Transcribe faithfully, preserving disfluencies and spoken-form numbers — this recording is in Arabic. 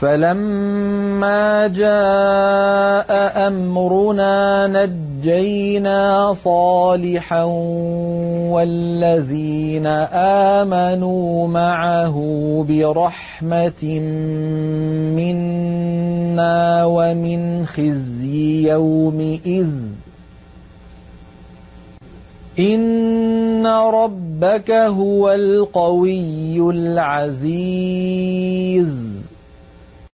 فَلَمَّا جَاءَ أَمْرُنَا نَجَّيْنَا صَالِحًا وَالَّذِينَ آمَنُوا مَعَهُ بِرَحْمَةٍ مِّنَّا وَمِنْ خِزْيِ يَوْمِئِذٍ ۗ إِنَّ رَبَّكَ هُوَ الْقَوِيُّ الْعَزِيزُ